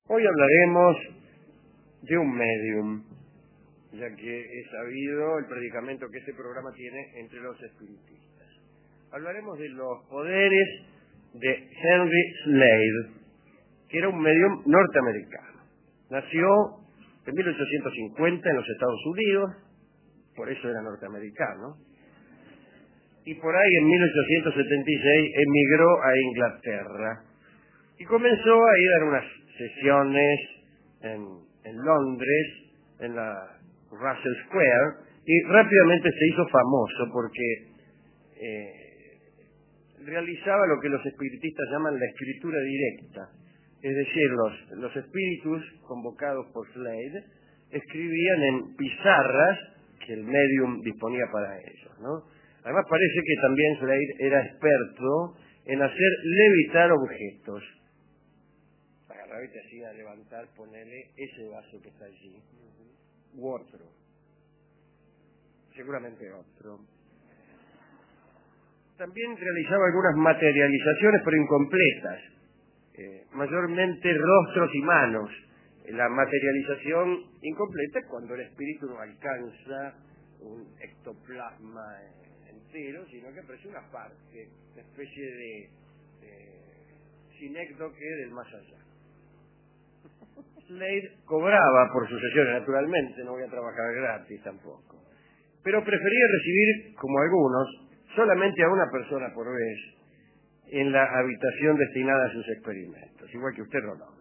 Hoy hablaremos de un medium, ya que es sabido el predicamento que este programa tiene entre los espiritistas. Hablaremos de los poderes de Henry Slade, que era un medium norteamericano. Nació en 1850 en los Estados Unidos, por eso era norteamericano, y por ahí en 1876 emigró a Inglaterra y comenzó a ir a unas sesiones en Londres, en la Russell Square, y rápidamente se hizo famoso porque realizaba lo que los espiritistas llaman la escritura directa. Es decir, los espíritus convocados por Slade escribían en pizarras que el medium disponía para ellos, ¿no? Además parece que también Slade era experto en hacer levitar objetos. Agarraba y te hacía levantar, ponerle ese vaso que está allí, u otro, seguramente otro. También realizaba algunas materializaciones, pero incompletas, mayormente rostros y manos. La materialización incompleta es cuando el espíritu no alcanza un ectoplasma entero, sino que aparece una parte, una especie de sinécdoque del más allá. Slade cobraba por sus sesiones, naturalmente, no voy a trabajar gratis tampoco, pero prefería recibir, como algunos, solamente a una persona por vez en la habitación destinada a sus experimentos, igual que usted, Rolando.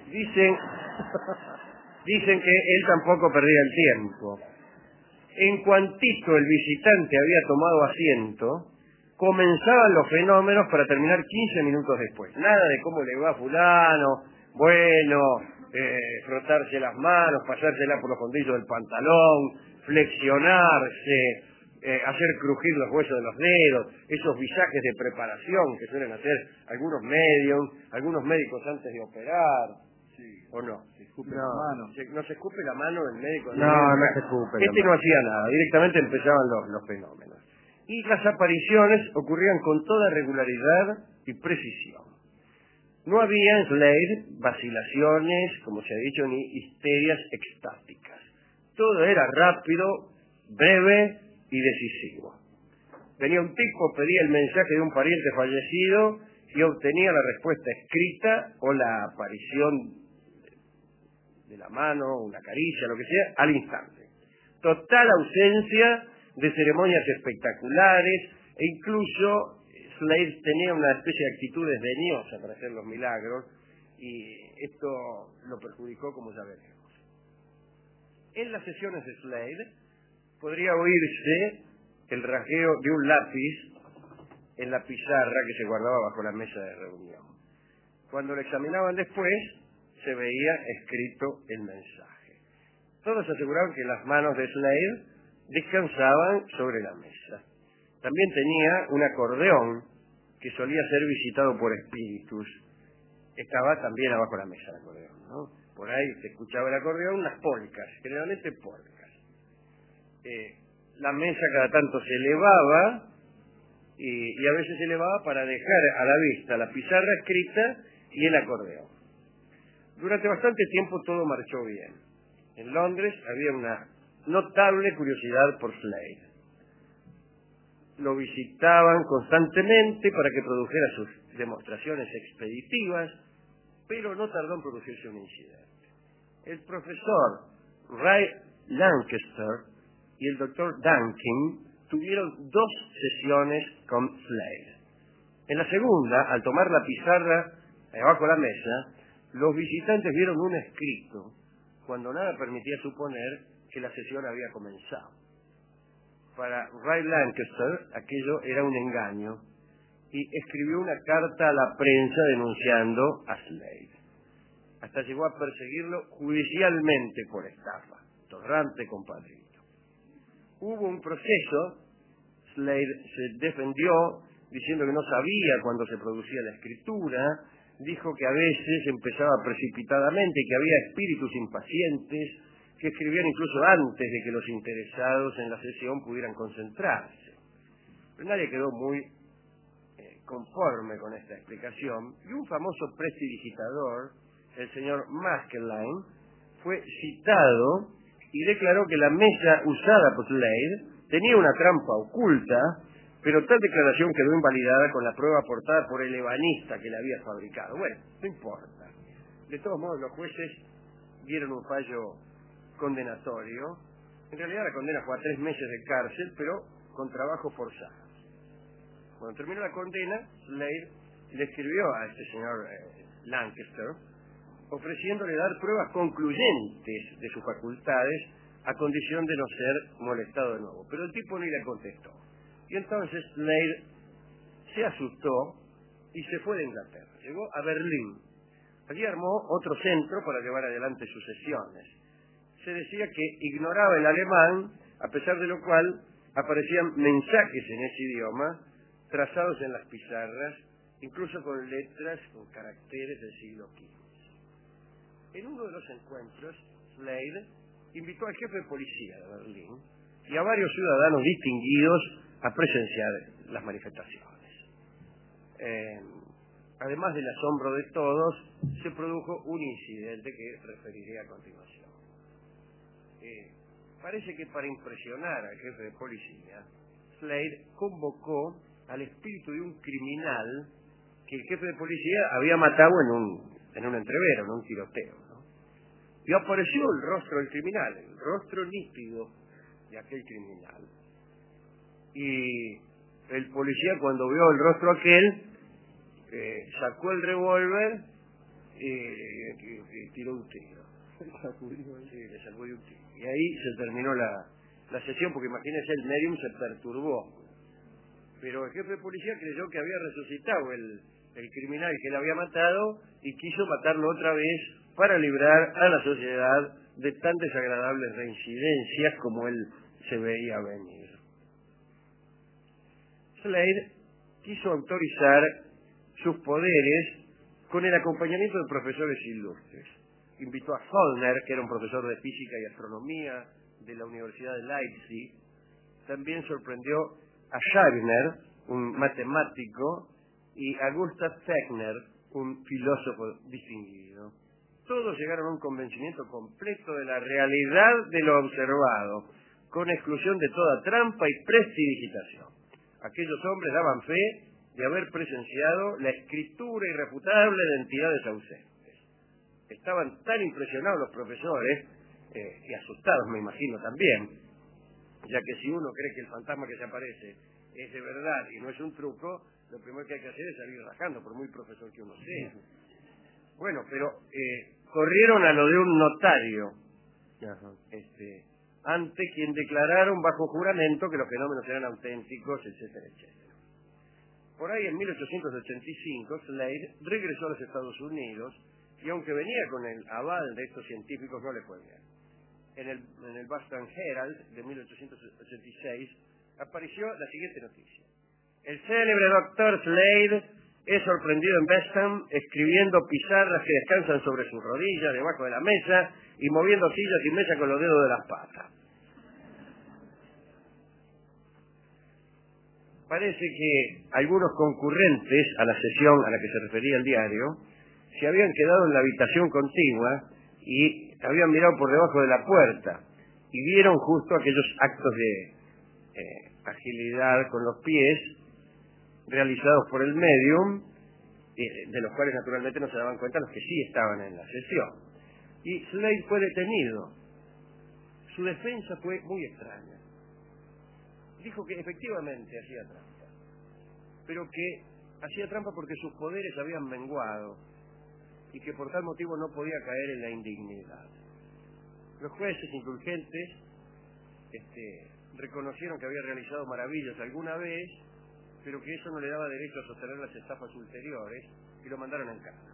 Dicen que él tampoco perdía el tiempo. En cuantito el visitante había tomado asiento, comenzaban los fenómenos para terminar 15 minutos después. Nada de cómo le va a fulano, bueno, frotarse las manos, pasársela por los fondillos del pantalón, flexionarse, hacer crujir los huesos de los dedos, esos visajes de preparación que suelen hacer algunos médicos antes de operar. Sí. ¿O no? Se escupe la mano. ¿No se escupe la mano del médico? No se escupe. Este no hacía nada, directamente empezaban los fenómenos. Y las apariciones ocurrían con toda regularidad y precisión. No había en Slade vacilaciones, como se ha dicho, ni histerias extáticas. Todo era rápido, breve y decisivo. Venía un tipo, pedía el mensaje de un pariente fallecido y obtenía la respuesta escrita o la aparición de la mano, una caricia, lo que sea, al instante. Total ausencia de ceremonias espectaculares e incluso Slade tenía una especie de actitud desdeñosa para hacer los milagros y esto lo perjudicó, como ya veremos. En las sesiones de Slade podría oírse el rasgueo de un lápiz en la pizarra que se guardaba bajo la mesa de reunión. Cuando lo examinaban después, se veía escrito el mensaje. Todos aseguraban que las manos de Slade descansaban sobre la mesa. También tenía un acordeón que solía ser visitado por espíritus. Estaba también abajo de la mesa el acordeón, ¿no? Por ahí se escuchaba el acordeón, unas polcas, generalmente polcas. La mesa cada tanto se elevaba y a veces se elevaba para dejar a la vista la pizarra escrita y el acordeón. Durante bastante tiempo todo marchó bien. En Londres había una notable curiosidad por Slade. Lo visitaban constantemente para que produjera sus demostraciones expeditivas, pero no tardó en producirse un incidente. El profesor Ray Lankester y el doctor Duncan tuvieron 2 sesiones con Slade. En la segunda, al tomar la pizarra debajo de la mesa, los visitantes vieron un escrito, cuando nada permitía suponer que la sesión había comenzado. Para Ray Lankester aquello era un engaño y escribió una carta a la prensa denunciando a Slade. Hasta llegó a perseguirlo judicialmente por estafa. Torrante compadrito. Hubo un proceso, Slade se defendió diciendo que no sabía cuándo se producía la escritura, dijo que a veces empezaba precipitadamente y que había espíritus impacientes que escribían incluso antes de que los interesados en la sesión pudieran concentrarse. Pero nadie quedó muy conforme con esta explicación y un famoso prestidigitador el señor Maskelyne, fue citado y declaró que la mesa usada por Slade tenía una trampa oculta, pero tal declaración quedó invalidada con la prueba aportada por el ebanista que la había fabricado. Bueno, no importa. De todos modos, los jueces dieron un fallo condenatorio. En realidad la condena fue a 3 meses de cárcel, pero con trabajo forzado. Cuando terminó la condena, Slade le escribió a este señor Lancaster, ofreciéndole dar pruebas concluyentes de sus facultades a condición de no ser molestado de nuevo. Pero el tipo ni le contestó. Y entonces Slade se asustó y se fue de Inglaterra. Llegó a Berlín. Allí armó otro centro para llevar adelante sus sesiones. Se decía que ignoraba el alemán, a pesar de lo cual aparecían mensajes en ese idioma trazados en las pizarras, incluso con letras, con caracteres del siglo XV. En uno de los encuentros, Slade invitó al jefe de policía de Berlín y a varios ciudadanos distinguidos a presenciar las manifestaciones. Además del asombro de todos, se produjo un incidente que referiré a continuación. Parece que para impresionar al jefe de policía, Slade convocó al espíritu de un criminal que el jefe de policía había matado en un entrevero, en un tiroteo, ¿no? Y apareció el rostro del criminal, el rostro nítido de aquel criminal. Y el policía, cuando vio el rostro aquel, sacó el revólver y tiró un tiro. Sí, le sacudió un tiro. Y ahí se terminó la sesión, porque imagínense, el medium se perturbó. Pero el jefe de policía creyó que había resucitado el criminal que le había matado y quiso matarlo otra vez para librar a la sociedad de tan desagradables reincidencias como él se veía venir. Slade quiso autorizar sus poderes con el acompañamiento de profesores ilustres. Invitó a Zollner, que era un profesor de física y astronomía de la Universidad de Leipzig. También sorprendió a Scheibner, un matemático, y a Gustav Fechner, un filósofo distinguido. Todos llegaron a un convencimiento completo de la realidad de lo observado, con exclusión de toda trampa y prestidigitación. Aquellos hombres daban fe de haber presenciado la escritura irrefutable de entidades ausentes. Estaban tan impresionados los profesores, y asustados me imagino también, ya que si uno cree que el fantasma que se aparece es de verdad y no es un truco, lo primero que hay que hacer es salir rajando, por muy profesor que uno sea. Bueno, pero corrieron a lo de un notario, ante quien declararon bajo juramento que los fenómenos eran auténticos, etcétera, etcétera. Por ahí, en 1885, Slade regresó a los Estados Unidos y aunque venía con el aval de estos científicos, no le fue bien. En el Boston Herald de 1886 apareció la siguiente noticia. El célebre doctor Slade es sorprendido en Boston escribiendo pizarras que descansan sobre sus rodillas debajo de la mesa y moviendo sillas y mesa con los dedos de las patas. Parece que algunos concurrentes a la sesión a la que se refería el diario se habían quedado en la habitación contigua y habían mirado por debajo de la puerta y vieron justo aquellos actos de agilidad con los pies realizados por el medium, de los cuales naturalmente no se daban cuenta los que sí estaban en la sesión. Y Slade fue detenido. Su defensa fue muy extraña. Dijo que efectivamente hacía trampa, pero que hacía trampa porque sus poderes habían menguado y que por tal motivo no podía caer en la indignidad. Los jueces indulgentes reconocieron que había realizado maravillas alguna vez, pero que eso no le daba derecho a sostener las estafas ulteriores y lo mandaron en cana.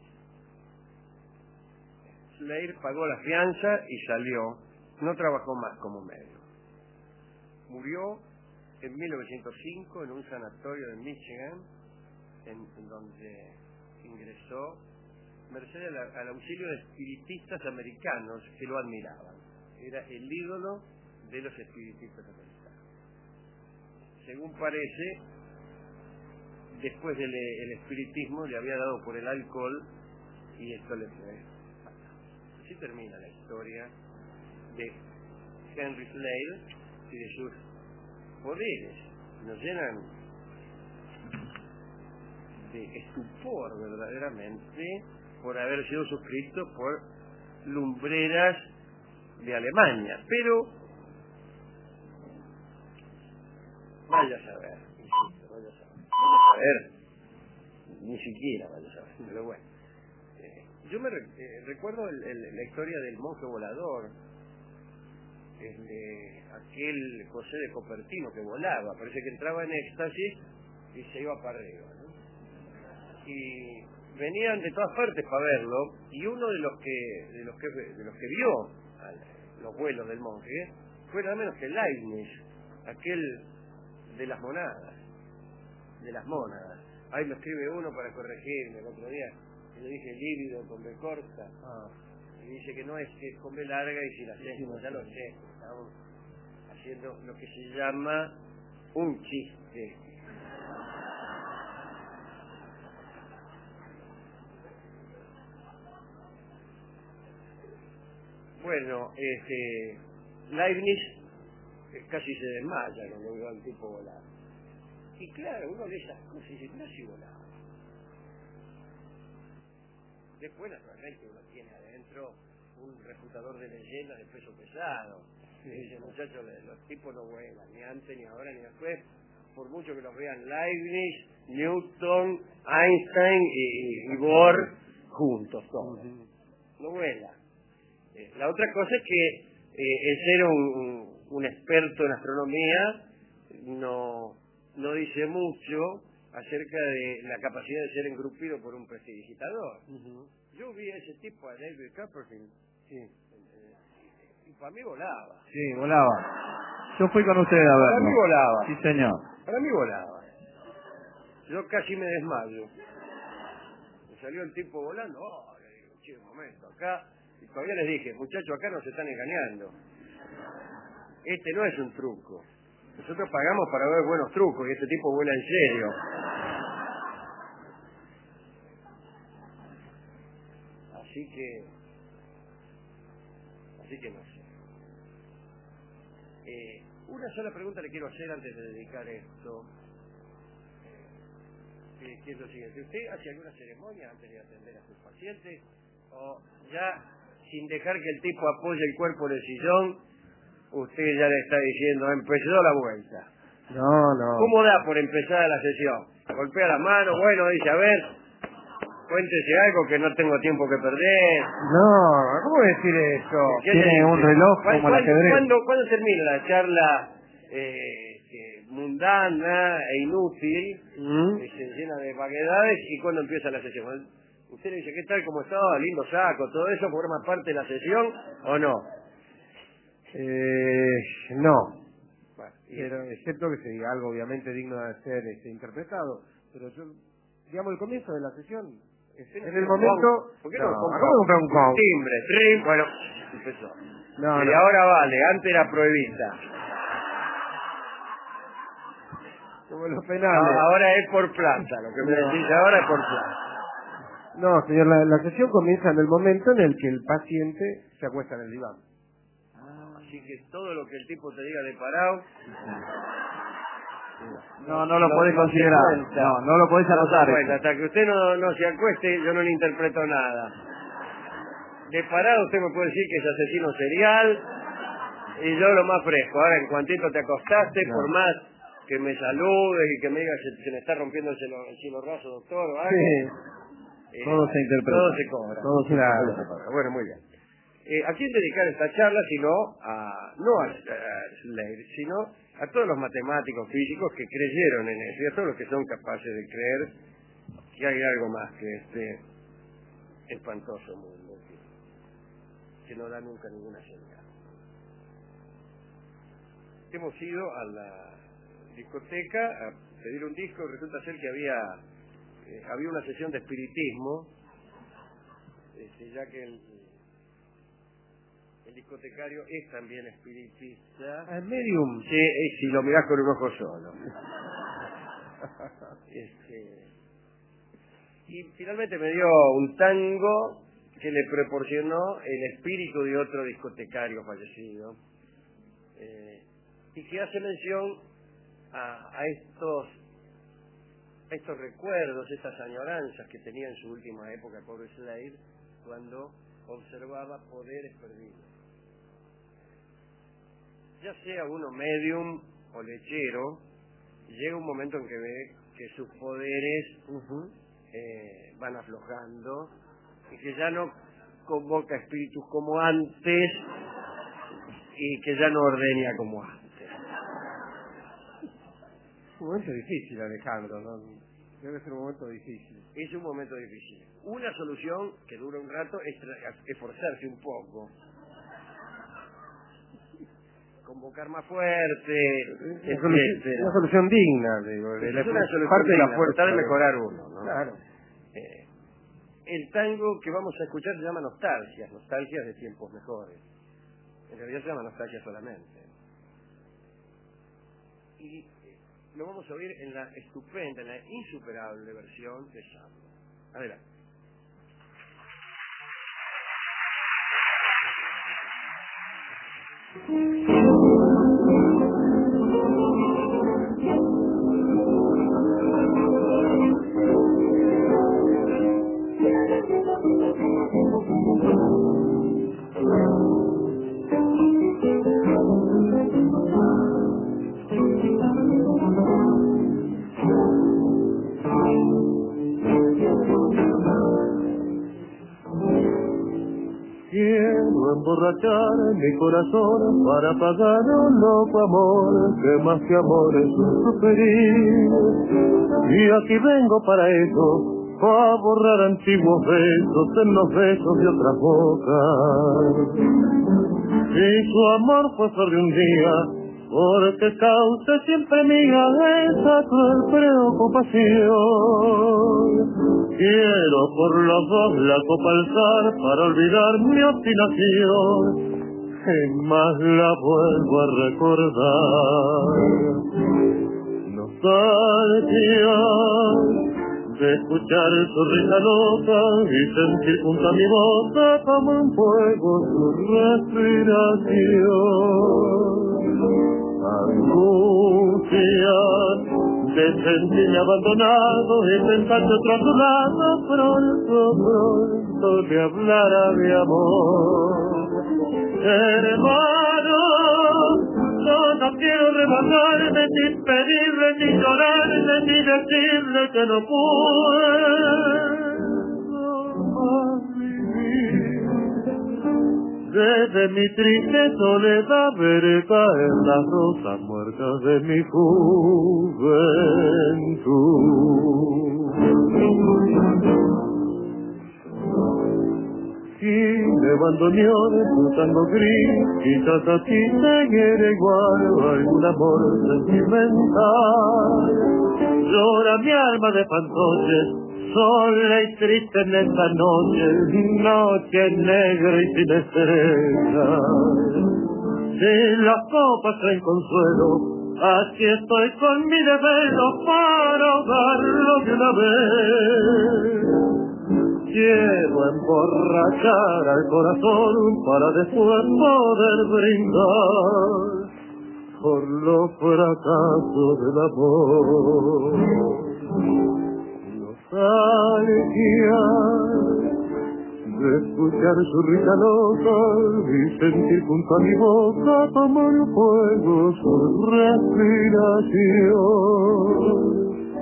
Slade pagó la fianza y salió. No trabajó más como médico. Murió en 1905 en un sanatorio de Michigan, en donde ingresó merced al auxilio de espiritistas americanos que lo admiraban. Era el ídolo de los espiritistas americanos. Según parece, después del espiritismo le había dado por el alcohol y esto le fue fatal. Así termina la historia de Henry Slade y de sus poderes. Nos llenan de estupor verdaderamente por haber sido suscrito por lumbreras de Alemania, pero vaya a saber, insisto, vaya a saber, ni siquiera vaya a saber, pero bueno. Yo me recuerdo la historia del monje volador, aquel José de Copertino que volaba, parece que entraba en éxtasis y se iba para arriba, ¿no? Y venían de todas partes para verlo, y uno de los que vio los vuelos del monje fue nada menos que Leibniz, aquel de las monadas, de las mónadas. Ahí me escribe uno para corregirme el otro día, y le dije lívido con B corta, y dice que no, es que es con B larga, y si la hacemos, ya lo sé, estamos haciendo lo que se llama un chiste. Bueno, Leibniz casi se desmaya cuando vio al tipo volar. Y claro, uno de esas cosas dice, no si volaba. Después, naturalmente, uno tiene adentro un refutador de leyendas de peso pesado. Y dice, muchachos, los tipos no vuelan, ni antes, ni ahora, ni después. Por mucho que los vean Leibniz, Newton, Einstein y Bohr juntos, todos. No vuelan. La otra cosa es que el ser un experto en astronomía no dice mucho acerca de la capacidad de ser engrupido por un prestidigitador. Yo vi a ese tipo, a David Copperfield, y para mí volaba. Sí, volaba. Yo fui con usted a verlo. Para mí volaba. Sí, señor. Para mí volaba. Yo casi me desmayo. Me salió el tipo volando. Oh, le digo, che, un momento, acá. Y todavía les dije, muchachos, acá nos están engañando. Este no es un truco. Nosotros pagamos para ver buenos trucos y este tipo vuela en serio. Así que no sé. Una sola pregunta le quiero hacer antes de dedicar esto. Que es lo siguiente. ¿Usted hace alguna ceremonia antes de atender a sus pacientes? ¿O ya, sin dejar que el tipo apoye el cuerpo en el sillón, usted ya le está diciendo, empezó la vuelta? No. ¿Cómo da por empezar la sesión? Golpea la mano, bueno, dice, a ver, cuéntese algo que no tengo tiempo que perder. No, ¿cómo decir eso? Tiene un reloj como el ajedrez. ¿Cuándo termina la charla mundana e inútil, que se llena de vaguedades, y cuándo empieza la sesión? Usted le dice, ¿qué tal? ¿Cómo está? Lindo saco, ¿todo eso forma parte de la sesión o no? No. Bueno, pero excepto que se diga algo obviamente digno de ser interpretado. Pero yo, digamos, el comienzo de la sesión, en el momento... ¿Por qué no, no acabo de comprar un con? timbre, trim, bueno, empezó. No, y ahora vale, antes era prohibida. Como los penales. Ahora es por plata, lo que me decís ahora es por plata. No, señor, la sesión comienza en el momento en el que el paciente se acuesta en el diván. Así que todo lo que el tipo te diga de parado... No lo podés considerar. No lo podés anotar. Bueno, hasta que usted no se acueste, yo no le interpreto nada. De parado usted me puede decir que es asesino serial, y yo lo más fresco. Ahora, en cuantito te acostaste, por más que me saludes y que me digas se me está rompiendo el cielo raso, doctor, o algo. Sí. Todo se interpreta. Todo se cobra. Todo se interpreta. Bueno, muy bien. ¿A quién dedicar esta charla sino no a Slade, sino a todos los matemáticos físicos que creyeron en eso, y a todos los que son capaces de creer que hay algo más que este espantoso mundo que no da nunca ninguna señal? Hemos ido a la discoteca a pedir un disco, y resulta ser que había una sesión de espiritismo, ya que el discotecario es también espiritista. ¿El medium? Sí, si lo mirás con un ojo solo. Y finalmente me dio un tango que le proporcionó el espíritu de otro discotecario fallecido, y que hace mención a estos recuerdos, estas añoranzas que tenía en su última época pobre Slade, cuando observaba poderes perdidos. Ya sea uno medium o lechero, llega un momento en que ve que sus poderes van aflojando y que ya no convoca espíritus como antes y que ya no ordena como antes. Un momento difícil, Alejandro, ¿no? Debe ser un momento difícil. Es un momento difícil. Una solución que dura un rato es esforzarse un poco, convocar más fuerte, una solución digna, digo, es una solución parte digna, de la fuerza, tratar de mejorar uno, ¿no? Claro. El tango que vamos a escuchar se llama Nostalgias de tiempos mejores. En realidad se llama Nostalgia solamente. Y lo vamos a oír en la estupenda, en la insuperable versión de Sandro. Adelante. Quiero emborrachar mi corazón para pagar un loco amor que más que amor es un sufrir. Y aquí vengo para eso, a borrar antiguos besos en los besos de otras bocas. Y su amor fue sobre un día, porque causa siempre mía esa cruel preocupación. Quiero por los dos la copa alzar para olvidar mi obstinación, jamás la vuelvo a recordar. Nostalgia de escuchar su risa loca y sentir junto a mi boca como un fuego su respiración. Angustia de sentirme abandonado y pensar que otro a su lado pronto le hablará de amor. Hermano, yo no quiero rebajarme, ni pedirle, ni llorarle, ni decirle que no puedo más vivir. Desde mi triste soledad veré caer las rosas muertas de mi juventud. Y me abandonó de su tango gris, quizás así seguiré igual algún amor sentimental. Llora mi alma de fantoches, sola y triste en esta noche negra y sin estrellas. Si las copas traen consuelo, aquí estoy con mi desvelo para ahogarlo de una vez. Quiero emborrachar al corazón para después poder brindar por los fracasos del amor. Nostalgia de escuchar su risa loca y sentir junto a mi boca como el fuego su respiración.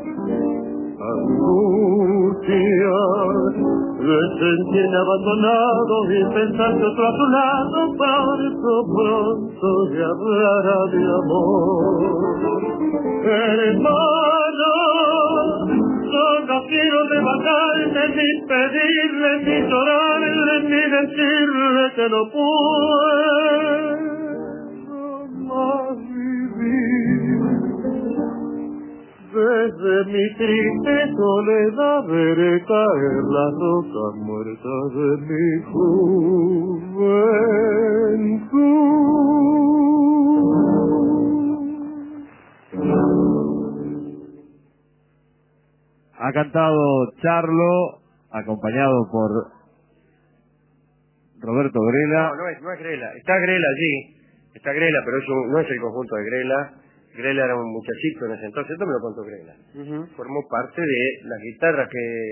Angustia de sentirme abandonado y pensar que otro a su lado pronto le hablará de amor. Hermano, yo no quiero levantarme, ni pedirle, ni llorarle, ni decirle que no puedo más vivir. Desde mi triste soledad veré caer las rosas muertas de mi juventud. Ha cantado Charlo, acompañado por Roberto Grela. No es Grela. Está Grela allí. Está Grela, pero eso no es el conjunto de Grela. Grela era un muchachito en ese entonces. Esto me lo contó Grela. Formó parte de la guitarra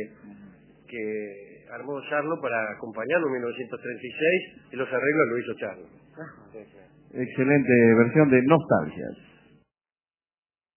que armó Charlo para acompañarlo en 1936 y los arreglos lo hizo Charlo. Excelente versión de Nostalgias.